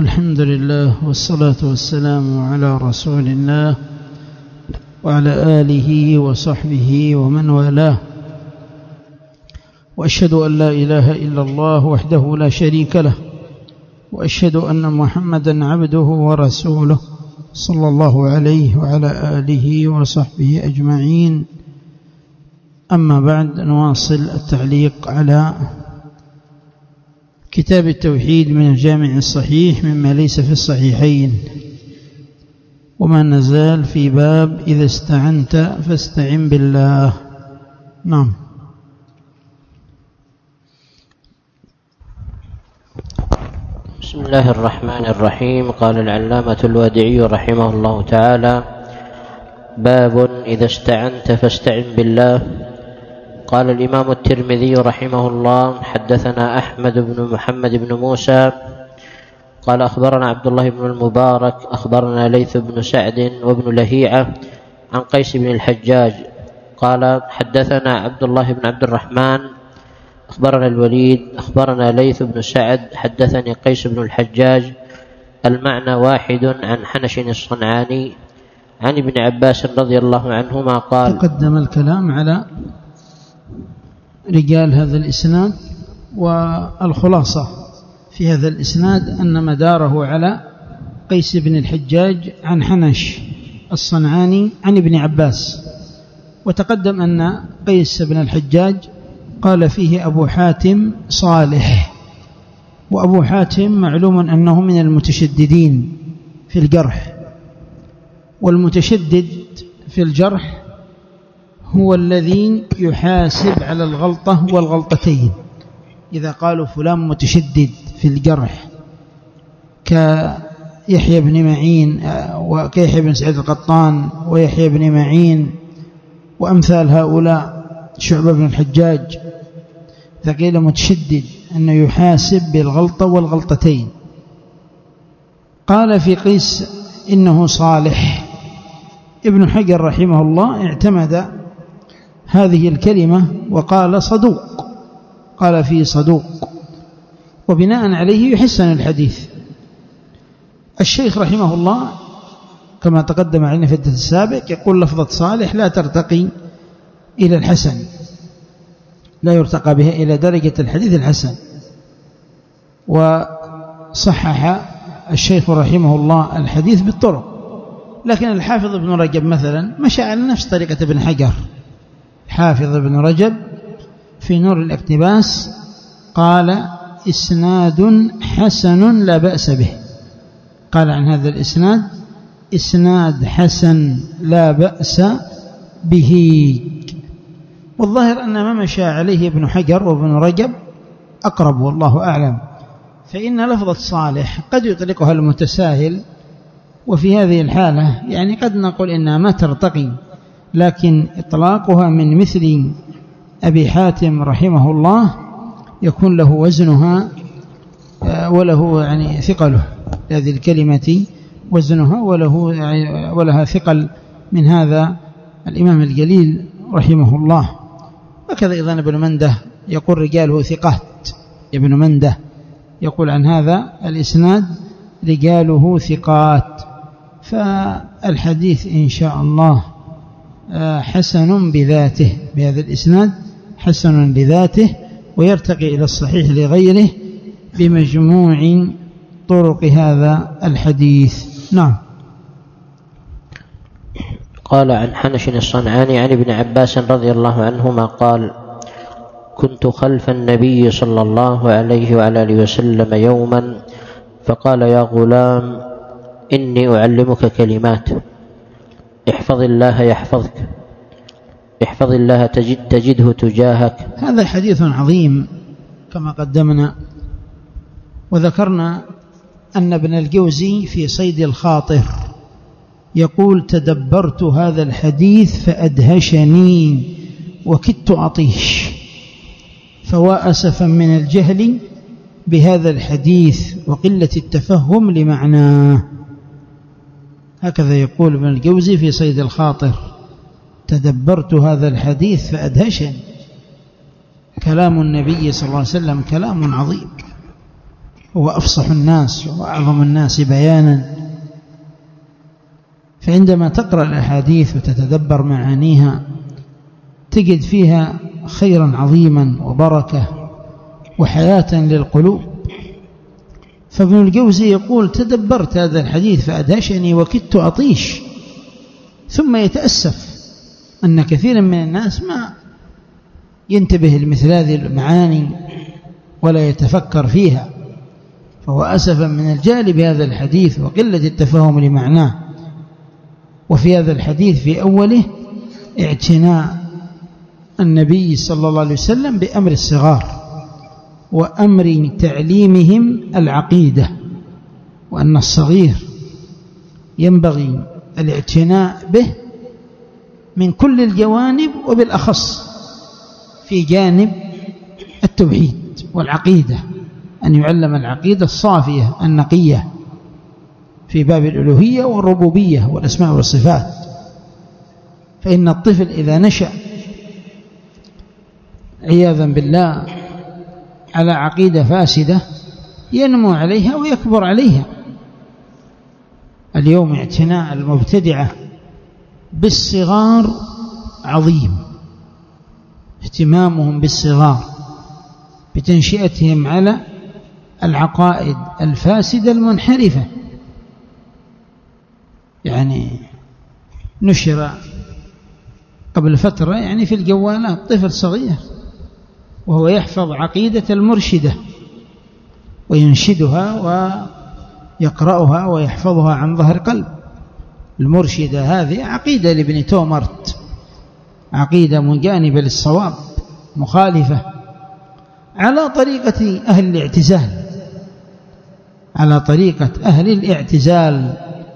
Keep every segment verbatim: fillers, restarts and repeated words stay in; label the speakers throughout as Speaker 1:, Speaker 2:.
Speaker 1: الحمد لله والصلاة والسلام على رسول الله وعلى آله وصحبه ومن والاه، وأشهد أن لا إله إلا الله وحده لا شريك له، وأشهد أن محمدا عبده ورسوله صلى الله عليه وعلى آله وصحبه أجمعين. أما بعد، نواصل التعليق على كتاب التوحيد من الجامع الصحيح مما ليس في الصحيحين، وما نزال في باب إذا استعنت فاستعن بالله. نعم.
Speaker 2: بسم الله الرحمن الرحيم. قال العلامة الوادعي رحمه الله تعالى: باب إذا استعنت فاستعن بالله. قال الإمام الترمذي رحمه الله: حدثنا أحمد بن محمد بن موسى قال أخبرنا عبد الله بن المبارك أخبرنا ليث بن سعد وابن لهيعة عن قيس بن الحجاج قال حدثنا عبد الله بن عبد الرحمن أخبرنا الوليد أخبرنا ليث بن سعد حدثني قيس بن الحجاج، المعنى واحد، عن حنش الصنعاني عن ابن عباس رضي الله عنهما قال.
Speaker 1: تقدم الكلام على رجال هذا الإسناد، والخلاصة في هذا الإسناد أن مداره على قيس بن الحجاج عن حنش الصنعاني عن ابن عباس. وتقدم أن قيس بن الحجاج قال فيه أبو حاتم صالح، وأبو حاتم معلوم أنه من المتشددين في الجرح، والمتشدد في الجرح هو الذي يحاسب على الغلطة والغلطتين. إذا قالوا فلان متشدد في الجرح كيحيى بن معين وكيحيى بن سعيد القطان ويحيى بن معين وأمثال هؤلاء، شعبة بن الحجاج، فقيل متشدد أنه يحاسب بالغلطة والغلطتين. قال في قيس إنه صالح. ابن حجر رحمه الله اعتمد هذه الكلمة وقال صدوق، قال فيه صدوق، وبناء عليه يحسن الحديث. الشيخ رحمه الله كما تقدم علينا في الدرس السابق يقول لفظة صالح لا ترتقي إلى الحسن، لا يرتقى بها إلى درجة الحديث الحسن. وصحح الشيخ رحمه الله الحديث بالطرق، لكن الحافظ ابن رجب مثلا مشى على نفس طريقة ابن حجر. حافظ ابن رجب في نور الاقتباس قال إسناد حسن لا بأس به، قال عن هذا الإسناد إسناد حسن لا بأس به. والظاهر أن ما مشى عليه ابن حجر وابن رجب أقرب، والله أعلم. فإن لفظة صالح قد يطلقها المتساهل، وفي هذه الحالة يعني قد نقول إنها ما ترتقي، لكن إطلاقها من مثل أبي حاتم رحمه الله يكون له وزنها وله يعني ثقله، هذه الكلمة وزنها وله يعني ولها ثقل من هذا الإمام الجليل رحمه الله. وكذا أيضا ابن منده يقول رجاله ثقات، ابن منده يقول عن هذا الإسناد رجاله ثقات. فالحديث إن شاء الله حسن بذاته، بهذا الإسناد حسن بذاته، ويرتقي إلى الصحيح لغيره بمجموع طرق هذا الحديث. نعم.
Speaker 2: قال عن حنش الصنعاني عن ابن عباس رضي الله عنهما قال: كنت خلف النبي صلى الله عليه وعلى آله وسلم يوما فقال: يا غلام إني أعلمك كلمات، احفظ الله يحفظك، احفظ الله تجد تجده تجاهك.
Speaker 1: هذا حديث عظيم كما قدمنا، وذكرنا أن ابن الجوزي في صيد الخاطر يقول: تدبرت هذا الحديث فأدهشني وكدت أطيش، فوا أسفا من الجهل بهذا الحديث وقلة التفهم لمعناه. هكذا يقول ابن الجوزي في صيد الخاطر: تدبرت هذا الحديث فأدهشني. كلام النبي صلى الله عليه وسلم كلام عظيم، هو أفصح الناس وأعظم الناس بيانا، فعندما تقرأ الأحاديث وتتدبر معانيها تجد فيها خيرا عظيما وبركة وحياة للقلوب. فابن الجوزي يقول: تدبرت هذا الحديث فأدهشني وكدت أطيش. ثم يتأسف أن كثيرا من الناس ما ينتبه لمثل هذه المعاني ولا يتفكر فيها، فهو أسفا من الجهل بهذا الحديث وقلة التفاهم لمعناه. وفي هذا الحديث في أوله اعتناء النبي صلى الله عليه وسلم بأمر الصغار وأمر تعليمهم العقيدة، وأن الصغير ينبغي الاعتناء به من كل الجوانب، وبالأخص في جانب التوحيد والعقيدة، أن يعلم العقيدة الصافية النقية في باب الألوهية والربوبية والأسماء والصفات. فإن الطفل إذا نشأ عياذا بالله على عقيدة فاسدة ينمو عليها ويكبر عليها. اليوم اعتناء المبتدعة بالصغار عظيم، اهتمامهم بالصغار بتنشئتهم على العقائد الفاسدة المنحرفة. يعني نشر قبل فترة يعني في الجوالات طفل صغير وهو يحفظ عقيدة المرشدة وينشدها ويقرأها ويحفظها عن ظهر قلب. المرشدة هذه عقيدة لابن تومرت، عقيدة مجانبة للصواب مخالفة على طريقة أهل الاعتزال، على طريقة أهل الاعتزال.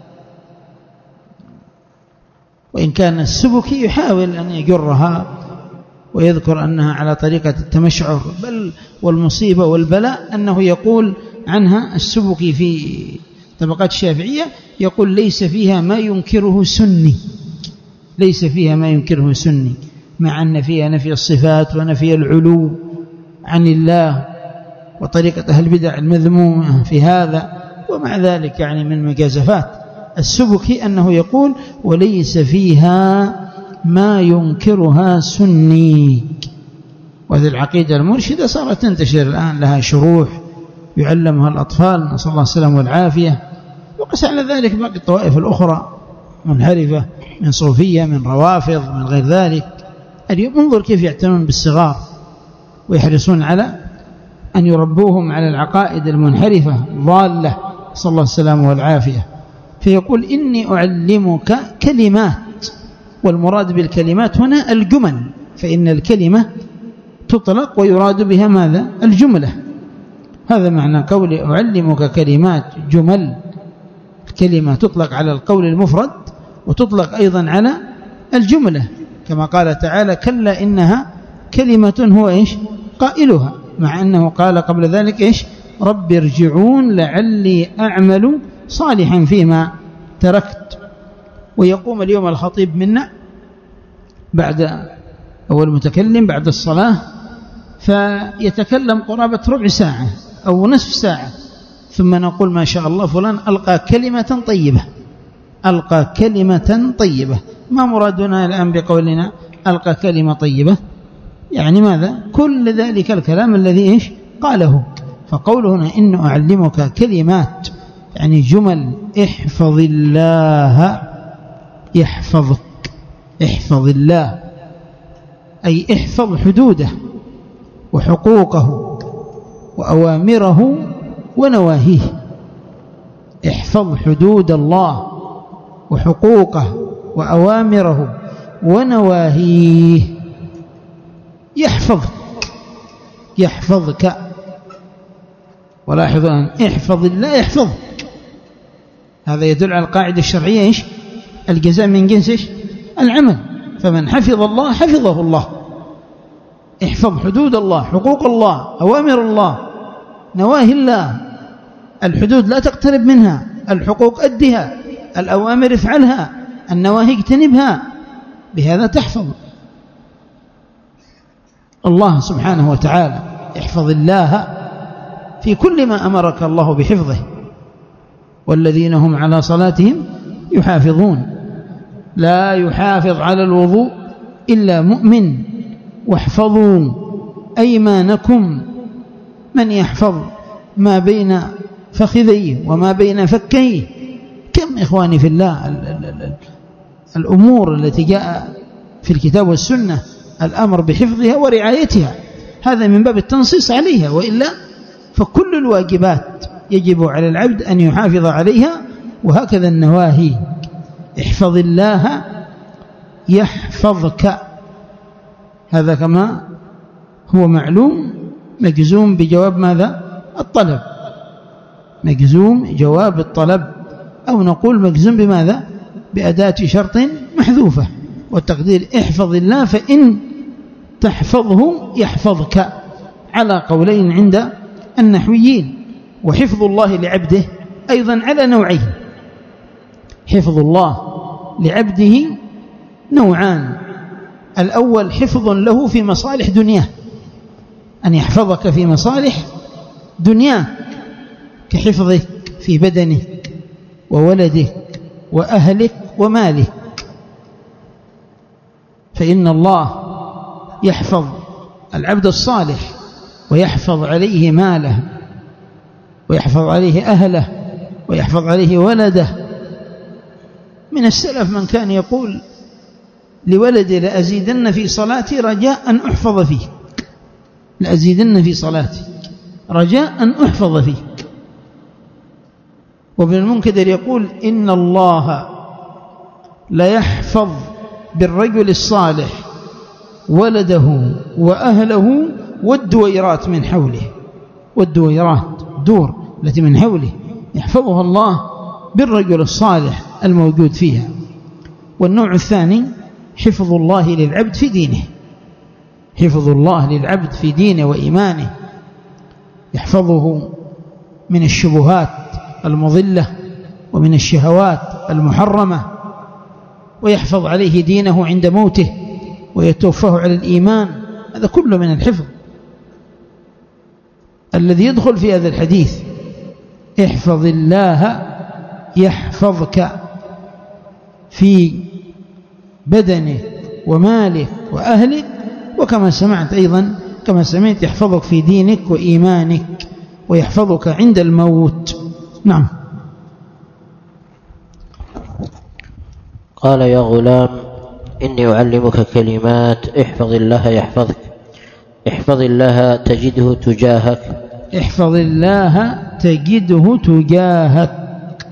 Speaker 1: وإن كان السبكي يحاول أن يجرها ويذكر أنها على طريقة التمشعر، بل والمصيبة والبلاء أنه يقول عنها السبكي في طبقات الشافعية، يقول: ليس فيها ما ينكره سني، ليس فيها ما ينكره سني، مع أن فيها نفي الصفات ونفي العلو عن الله وطريقة أهل البدع المذمومة في هذا. ومع ذلك يعني من مجازفات السبكي أنه يقول: وليس فيها ما ينكرها سني. وهذه العقيدة المرشدة صارت تنتشر الآن، لها شروح يعلمها الأطفال، نسأل الله السلامة والعافية. وقس على ذلك باقي الطوائف الأخرى منحرفة من صوفية، من روافض، من غير ذلك. اليوم انظر كيف يعتنون بالصغار ويحرصون على أن يربوهم على العقائد المنحرفة ضالة، نسأل الله السلامة والعافية. فيقول: إني أعلمك كلمات، والمراد بالكلمات هنا الجمل، فإن الكلمة تطلق ويراد بها ماذا؟ الجملة. هذا معنى قولي أعلمك كلمات جمل. الكلمة تطلق على القول المفرد وتطلق أيضا على الجملة، كما قال تعالى: كلا إنها كلمة هو إيش قائلها، مع أنه قال قبل ذلك إيش؟ رب ارجعون لعلي أعمل صالحا فيما تركت. ويقوم اليوم الخطيب منا بعد أول متكلم بعد الصلاة فيتكلم قرابة ربع ساعة أو نصف ساعة، ثم نقول: ما شاء الله فلان ألقى كلمة طيبة، ألقى كلمة طيبة. ما مرادنا الآن بقولنا ألقى كلمة طيبة؟ يعني ماذا؟ كل ذلك الكلام الذي إيش قاله. فقوله هنا: إن أعلمك كلمات، يعني جمل. احفظ الله يحفظك، احفظ الله أي احفظ حدوده وحقوقه وأوامره ونواهيه. احفظ حدود الله وحقوقه وأوامره ونواهيه. يحفظك، يحفظك. ولاحظوا أن احفظ الله يحفظك، هذا يدل على القاعدة الشرعية إيش؟ الجزاء من جنس إيش؟ العمل. فمن حفظ الله حفظه الله. احفظ حدود الله، حقوق الله، أوامر الله، نواهي الله. الحدود لا تقترب منها، الحقوق أدها، الأوامر افعلها، النواهي اجتنبها، بهذا تحفظ الله سبحانه وتعالى. احفظ الله في كل ما أمرك الله بحفظه. والذين هم على صلاتهم يحافظون. لا يحافظ على الوضوء إلا مؤمن. واحفظوا أيمانكم. من يحفظ ما بين فخذيه وما بين فكيه؟ كم إخواني في الله الأمور التي جاء في الكتاب والسنة الأمر بحفظها ورعايتها، هذا من باب التنصيص عليها، وإلا فكل الواجبات يجب على العبد أن يحافظ عليها. وهكذا النواهي. احفظ الله يحفظك، هذا كما هو معلوم مجزوم بجواب ماذا؟ الطلب. مجزوم جواب الطلب، أو نقول مجزوم بماذا؟ بأداة شرط محذوفة، والتقدير احفظ الله فإن تحفظه يحفظك، على قولين عند النحويين. وحفظ الله لعبده أيضا على نوعين. حفظ الله لعبده نوعان. الأول حفظ له في مصالح دنياه، أن يحفظك في مصالح دنياك، كحفظك في بدنك وولدك وأهلك ومالك. فإن الله يحفظ العبد الصالح ويحفظ عليه ماله ويحفظ عليه أهله ويحفظ عليه ولده. من السلف من كان يقول لولدي لأزيدن في صلاتي رجاء أن أحفظ فيك، لأزيدن في صلاتي رجاء أن أحفظ فيك. وابن المنكدر يقول إن الله لا يحفظ بالرجل الصالح ولده وأهله والدويرات من حوله. والدويرات دور التي من حوله يحفظها الله بالرجل الصالح الموجود فيها. والنوع الثاني حفظ الله للعبد في دينه. حفظ الله للعبد في دينه وإيمانه، يحفظه من الشبهات المضلة ومن الشهوات المحرمة، ويحفظ عليه دينه عند موته ويتوفاه على الإيمان. هذا كله من الحفظ الذي يدخل في هذا الحديث. احفظ الله يحفظك في بدنك ومالك وأهلك، وكما سمعت أيضا كما سمعت يحفظك في دينك وإيمانك ويحفظك عند الموت. نعم.
Speaker 2: قال يا غلام إني أعلمك كلمات احفظ الله يحفظك. احفظ الله تجده تجاهك.
Speaker 1: احفظ الله تجده تجاهك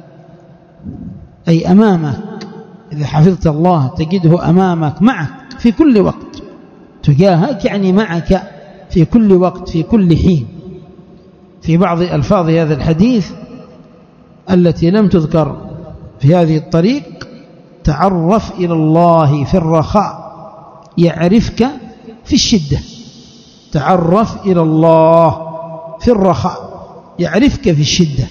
Speaker 1: أي أمامك. إذا حفظت الله تجده أمامك معك في كل وقت. تجاهك يعني معك في كل وقت في كل حين. في بعض ألفاظ هذا الحديث التي لم تذكر في هذه الطريق: تعرف إلى الله في الرخاء يعرفك في الشدة. تعرف إلى الله في الرخاء يعرفك في الشدة.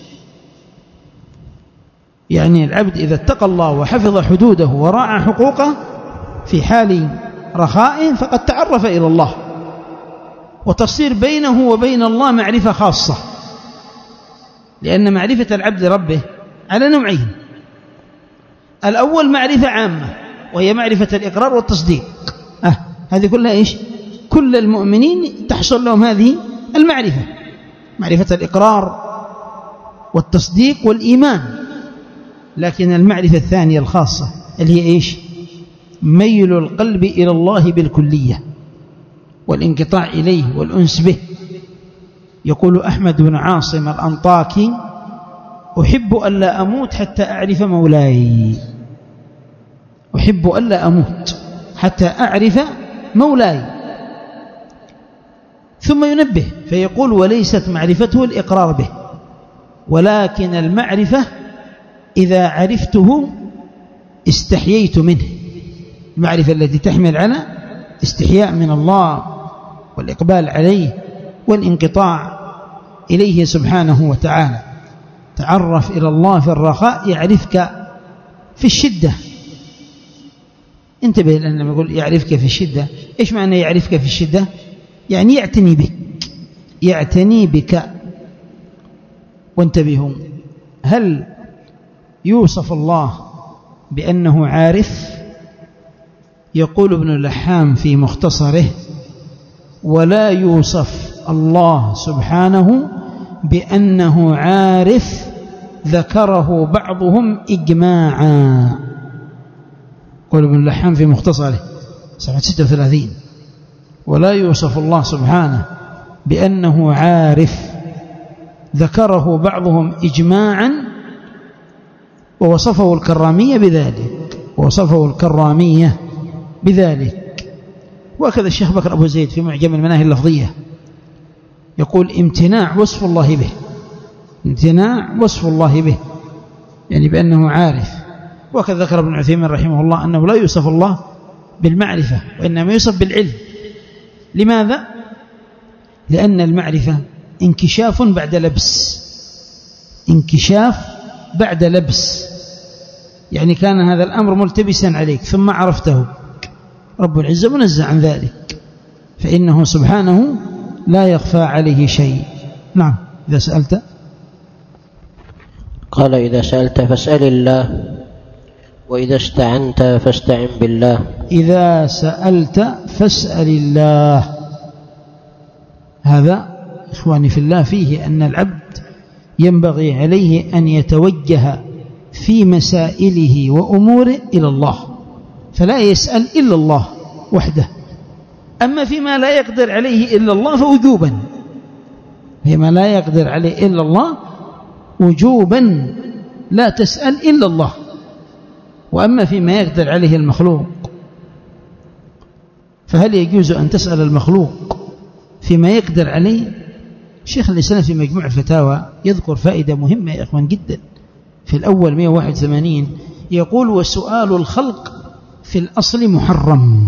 Speaker 1: يعني العبد إذا اتقى الله وحفظ حدوده وراعى حقوقه في حال رخاء فقد تعرف إلى الله، وتصير بينه وبين الله معرفة خاصة. لأن معرفة العبد ربه على نوعين: الأول معرفة عامة وهي معرفة الإقرار والتصديق. أه هذه كلها إيش؟ كل المؤمنين تحصل لهم هذه المعرفة، معرفة الإقرار والتصديق والإيمان. لكن المعرفة الثانية الخاصة اللي هي إيش؟ ميل القلب إلى الله بالكلية والانقطاع إليه والأنس به. يقول أحمد بن عاصم الأنطاكي: أحب ألا أموت حتى أعرف مولاي. أحب ألا أموت حتى أعرف مولاي. ثم ينبه فيقول: وليست معرفته الإقرار به، ولكن المعرفة إذا عرفته استحييت منه. المعرفة التي تحمل على استحياء من الله والإقبال عليه والانقطاع إليه سبحانه وتعالى. تعرف إلى الله في الرخاء يعرفك في الشدة. انتبه، لأنه يقول يعرفك في الشدة، إيش معنى يعرفك في الشدة؟ يعني يعتني بك، يعتني بك وانتبهوا، هل يوصف الله بأنه عارف؟ يقول ابن اللحام في مختصره: ولا يوصف الله سبحانه بأنه عارف ذكره بعضهم إجماعا. يقول ابن اللحام في مختصره صفحة ستة وثلاثين: ولا يوصف الله سبحانه بأنه عارف ذكره بعضهم إجماعا، ووصفه الكرامية بذلك ووصفه الكرامية بذلك وكذا الشيخ بكر أبو زيد في معجم المناهي اللفظية يقول: امتناع وصف الله به، امتناع وصف الله به يعني بأنه عارف. وكذا ذكر ابن عثيمين رحمه الله أنه لا يوصف الله بالمعرفة، وإنما يوصف بالعلم. لماذا؟ لأن المعرفة انكشاف بعد لبس، انكشاف بعد لبس، يعني كان هذا الأمر ملتبسا عليك ثم عرفته. رب العزة منزه عن ذلك، فإنه سبحانه لا يخفى عليه شيء. نعم. إذا سألت
Speaker 2: قال: إذا سألت فاسأل الله، وإذا استعنت فاستعن بالله.
Speaker 1: إذا سألت فاسأل الله، هذا إخواني في الله فيه أن العبد ينبغي عليه أن يتوجه في مسائله وأموره إلى الله، فلا يسأل إلا الله وحده. أما فيما لا يقدر عليه إلا الله فوجوبا، فيما لا يقدر عليه إلا الله وجوبا لا تسأل إلا الله. وأما فيما يقدر عليه المخلوق فهل يجوز أن تسأل المخلوق فيما يقدر عليه؟ شيخ الإسلام في مجموع الفتاوى يذكر فائدة مهمة يا إخوان جدا في الأول مئة وواحد وثمانين، يقول: وسؤال الخلق في الأصل محرم.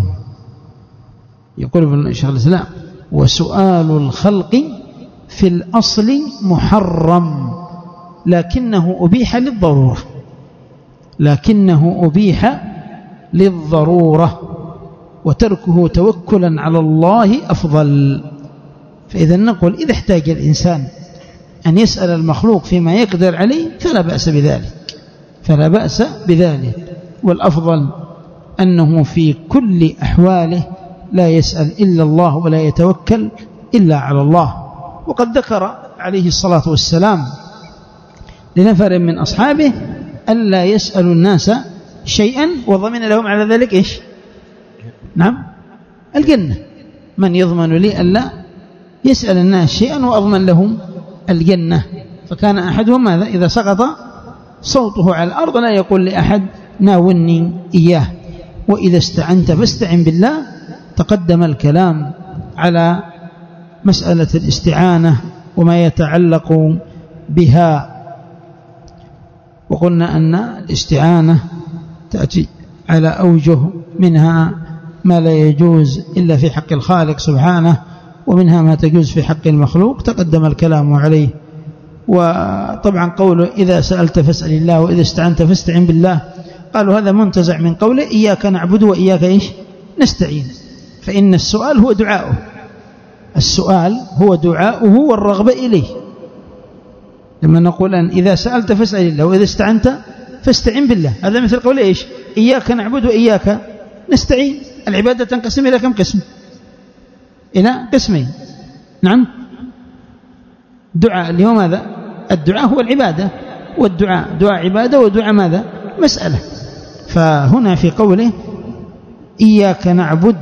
Speaker 1: يقول شيخ الإسلام: وسؤال الخلق في الأصل محرم، لكنه أبيح للضرورة، لكنه أبيح للضرورة، وتركه توكلا على الله أفضل. فإذا نقول: إذا احتاج الإنسان أن يسأل المخلوق فيما يقدر عليه فلا بأس بذلك، فلا بأس بذلك، والأفضل أنه في كل أحواله لا يسأل إلا الله ولا يتوكل إلا على الله. وقد ذكر عليه الصلاة والسلام لنفر من أصحابه ألا يسألوا الناس شيئا وضمن لهم على ذلك إيش؟ نعم، الجنة. من يضمن لي ألا يسأل الناس شيئا وأضمن لهم الجنة؟ فكان أحدهم ماذا؟ إذا سقط صوته على الأرض لا يقول لأحد ناولني إياه. وإذا استعنت فاستعن بالله. تقدم الكلام على مسألة الاستعانة وما يتعلق بها، وقلنا أن الاستعانة تأتي على أوجه، منها ما لا يجوز إلا في حق الخالق سبحانه، ومنها ما تجوز في حق المخلوق، تقدم الكلام عليه. وطبعا قوله: إذا سألت فاسأل الله وإذا استعنت فاستعن بالله، قالوا هذا منتزع من قوله: إياك نعبد وإياك إيش نستعين. فإن السؤال هو دعاؤه، السؤال هو دعاؤه والرغبة إليه. لما نقول أن إذا سألت فاسأل الله وإذا استعنت فاستعن بالله، هذا مثل قول إيش؟ إياك نعبد وإياك نستعين. العبادة تنقسم إلى كم قسم؟ إلى قسمين. نعم، دعاء اللي هو ماذا؟ الدعاء هو العبادة، والدعاء دعاء عبادة، ودعاء ماذا؟ مسألة. فهنا في قوله إياك نعبد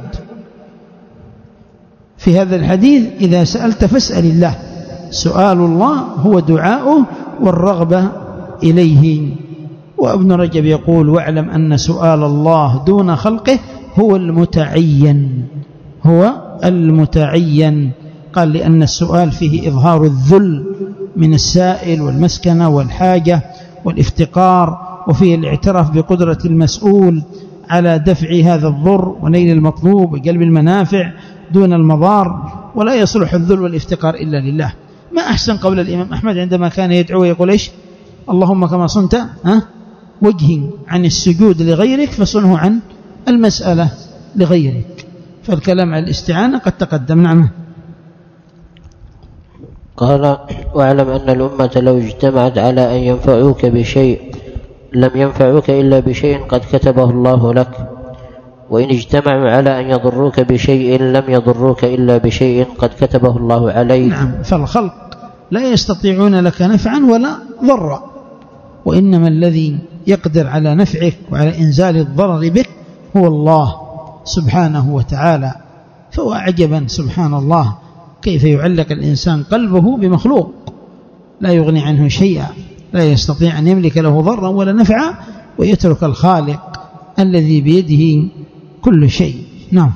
Speaker 1: في هذا الحديث: إذا سألت فاسأل الله، سؤال الله هو دعاؤه والرغبة إليه. وابن رجب يقول: واعلم أن سؤال الله دون خلقه هو المتعين، هو المتعين. قال: لأن السؤال فيه إظهار الذل من السائل والمسكنة والحاجة والافتقار، وفيه الاعتراف بقدرة المسؤول على دفع هذا الضر ونيل المطلوب وجلب المنافع دون المضار، ولا يصلح الذل والافتقار إلا لله. ما أحسن قول الإمام أحمد عندما كان يدعو يقول إيش؟ اللهم كما صنت ها وجهي عن السجود لغيرك فصنه عن المسألة لغيرك. فالكلام على الاستعانة قد تقدم. نعم.
Speaker 2: قال: واعلم أن الأمة لو اجتمعت على أن ينفعوك بشيء لم ينفعوك إلا بشيء قد كتبه الله لك، وإن اجتمعوا على أن يضروك بشيء لم يضروك إلا بشيء قد كتبه الله عليك.
Speaker 1: نعم، فالخلق لا يستطيعون لك نفعا ولا ضرا، وإنما الذي يقدر على نفعك وعلى إنزال الضرر بك هو الله سبحانه وتعالى. فهو عجبا سبحان الله كيف يعلق الإنسان قلبه بمخلوق لا يغني عنه شيئا، لا يستطيع أن يملك له ضرا ولا نفعا، ويترك الخالق الذي بيده كل شيء. نعم.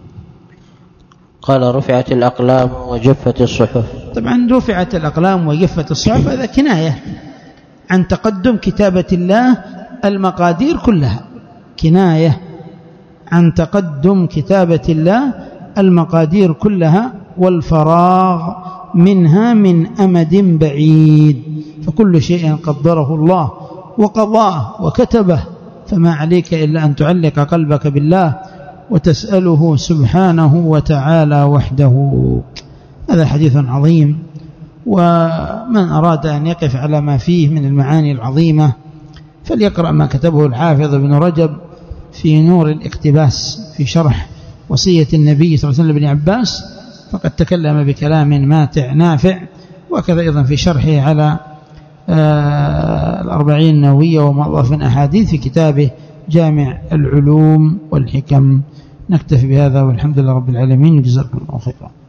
Speaker 2: قال: رفعت الأقلام وجفت الصحف.
Speaker 1: طبعا رفعت الأقلام وجفت الصحف هذا كناية عن تقدم كتابة الله المقادير كلها، كناية عن تقدم كتابة الله المقادير كلها والفراغ منها من أمد بعيد، فكل شيء قدره الله وقضاه وكتبه، فما عليك إلا أن تعلق قلبك بالله وتسأله سبحانه وتعالى وحده. هذا حديث عظيم، ومن أراد أن يقف على ما فيه من المعاني العظيمة فليقرأ ما كتبه الحافظ ابن رجب في نور الاقتباس في شرح وصية النبي صلى الله عليه وسلم ابن عباس، فقد تكلم بكلام ماتع نافع، وكذا أيضا في شرحه على آه الأربعين النووية وما أضاف من أحاديث في كتابه جامع العلوم والحكم. نكتفي بهذا والحمد لله رب العالمين، وجزاكم الله خيرا.